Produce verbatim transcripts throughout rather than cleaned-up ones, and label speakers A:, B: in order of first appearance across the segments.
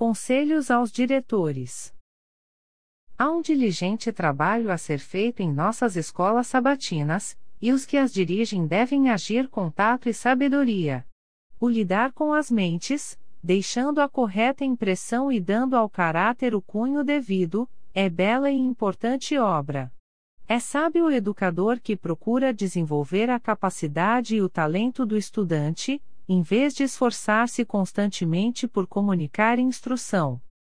A: Conselhos aos diretores. Há um diligente trabalho a ser feito em nossas escolas sabatinas, e os que as dirigem devem agir com tato e sabedoria. O lidar com as mentes, deixando a correta impressão e dando ao caráter o cunho devido, é bela e importante obra. É sábio o educador que procura desenvolver a capacidade e o talento do estudante, em vez de esforçar-se constantemente por comunicar instrução.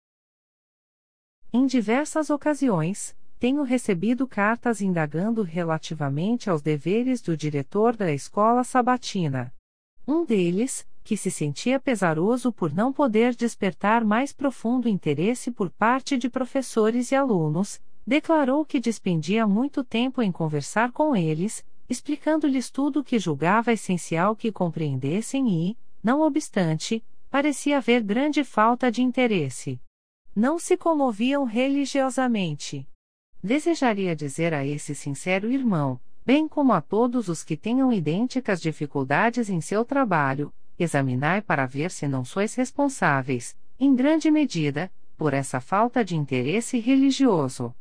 A: Em diversas ocasiões, tenho recebido cartas indagando relativamente aos deveres do diretor da escola sabatina. Um deles, que se sentia pesaroso por não poder despertar mais profundo interesse por parte de professores e alunos, declarou que despendia muito tempo em conversar com eles, explicando-lhes tudo o que julgava essencial que compreendessem e, não obstante, parecia haver grande falta de interesse. Não se comoviam religiosamente. Desejaria dizer a esse sincero irmão, bem como a todos os que tenham idênticas dificuldades em seu trabalho, examinai para ver se não sois responsáveis, em grande medida, por essa falta de interesse religioso.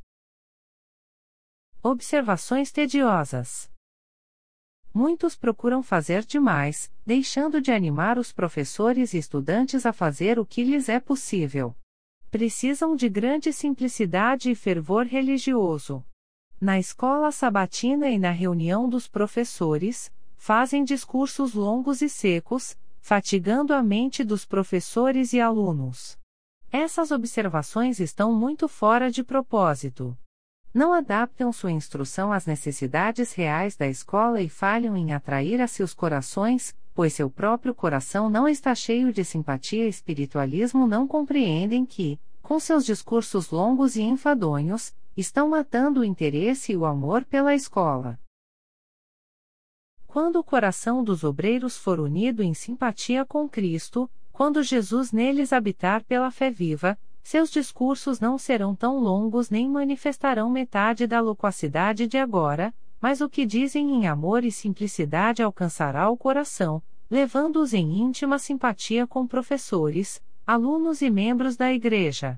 A: Observações tediosas. Muitos procuram fazer demais, deixando de animar os professores e estudantes a fazer o que lhes é possível. Precisam de grande simplicidade e fervor religioso. Na escola sabatina e na reunião dos professores, fazem discursos longos e secos, fatigando a mente dos professores e alunos. Essas observações estão muito fora de propósito. Não adaptam sua instrução às necessidades reais da escola e falham em atrair a seus corações, pois seu próprio coração não está cheio de simpatia e espiritualismo, não compreendem que, com seus discursos longos e enfadonhos, estão matando o interesse e o amor pela escola. Quando o coração dos obreiros for unido em simpatia com Cristo, quando Jesus neles habitar pela fé viva, seus discursos não serão tão longos nem manifestarão metade da loquacidade de agora, mas o que dizem em amor e simplicidade alcançará o coração, levando-os em íntima simpatia com professores, alunos e membros da Igreja.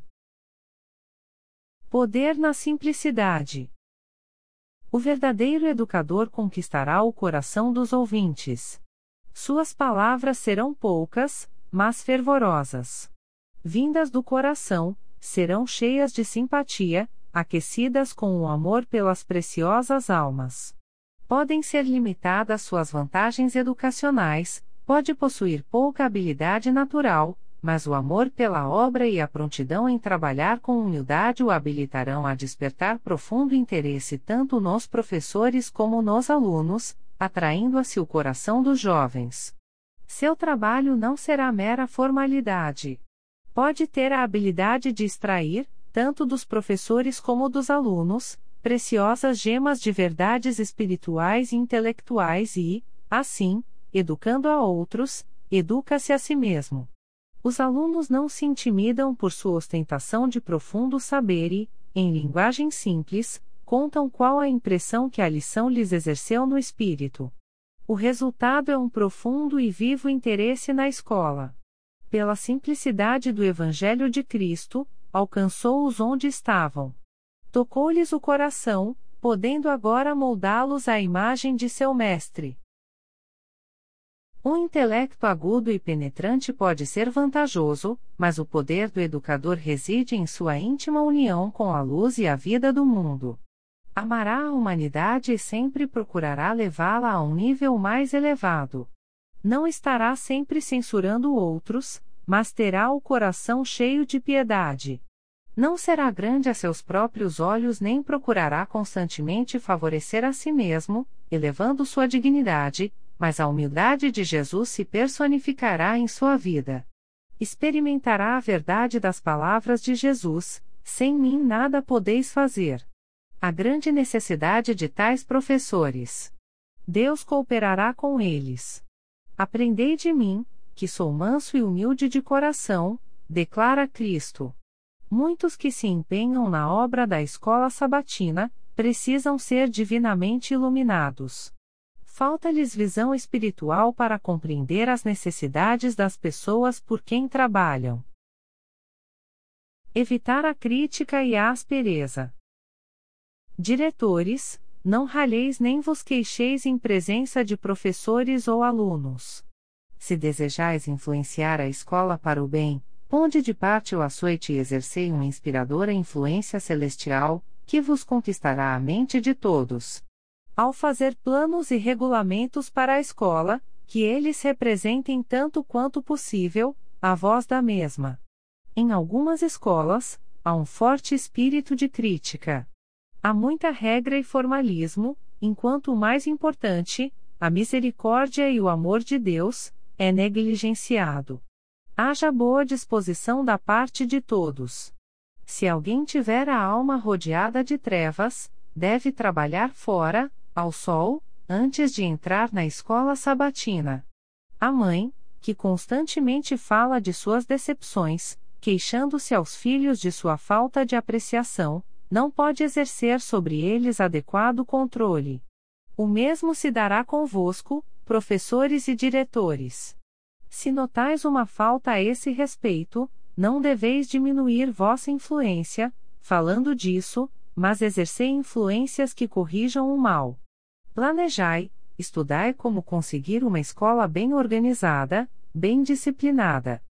A: Poder na simplicidade. O verdadeiro educador conquistará o coração dos ouvintes. Suas palavras serão poucas, mas fervorosas. Vindas do coração, serão cheias de simpatia, aquecidas com o amor pelas preciosas almas. Podem ser limitadas suas vantagens educacionais, pode possuir pouca habilidade natural, mas o amor pela obra e a prontidão em trabalhar com humildade o habilitarão a despertar profundo interesse tanto nos professores como nos alunos, atraindo a si o coração dos jovens. Seu trabalho não será mera formalidade. Pode ter a habilidade de extrair, tanto dos professores como dos alunos, preciosas gemas de verdades espirituais e intelectuais e, assim, educando a outros, educa-se a si mesmo. Os alunos não se intimidam por sua ostentação de profundo saber e, em linguagem simples, contam qual a impressão que a lição lhes exerceu no espírito. O resultado é um profundo e vivo interesse na escola. Pela simplicidade do Evangelho de Cristo, alcançou-os onde estavam. Tocou-lhes o coração, podendo agora moldá-los à imagem de seu Mestre. Um intelecto agudo e penetrante pode ser vantajoso, mas o poder do educador reside em sua íntima união com a luz e a vida do mundo. Amará a humanidade e sempre procurará levá-la a um nível mais elevado. Não estará sempre censurando outros, mas terá o coração cheio de piedade. Não será grande a seus próprios olhos nem procurará constantemente favorecer a si mesmo, elevando sua dignidade, mas a humildade de Jesus se personificará em sua vida. Experimentará a verdade das palavras de Jesus: sem mim nada podeis fazer. A grande necessidade de tais professores. Deus cooperará com eles. Aprendei de mim, que sou manso e humilde de coração, declara Cristo. Muitos que se empenham na obra da escola sabatina, precisam ser divinamente iluminados. Falta-lhes visão espiritual para compreender as necessidades das pessoas por quem trabalham. Evitar a crítica e a aspereza. Diretores, não ralheis nem vos queixeis em presença de professores ou alunos. Se desejais influenciar a escola para o bem, ponde de parte o açoite e exercei uma inspiradora influência celestial, que vos conquistará a mente de todos. Ao fazer planos e regulamentos para a escola, que eles representem tanto quanto possível a voz da mesma. Em algumas escolas, há um forte espírito de crítica. Há muita regra e formalismo, enquanto o mais importante, a misericórdia e o amor de Deus, é negligenciado. Haja boa disposição da parte de todos. Se alguém tiver a alma rodeada de trevas, deve trabalhar fora, ao sol, antes de entrar na escola sabatina. A mãe, que constantemente fala de suas decepções, queixando-se aos filhos de sua falta de apreciação, não pode exercer sobre eles adequado controle. O mesmo se dará convosco, professores e diretores. Se notais uma falta a esse respeito, não deveis diminuir vossa influência, falando disso, mas exercei influências que corrijam o mal. Planejai, estudai como conseguir uma escola bem organizada, bem disciplinada.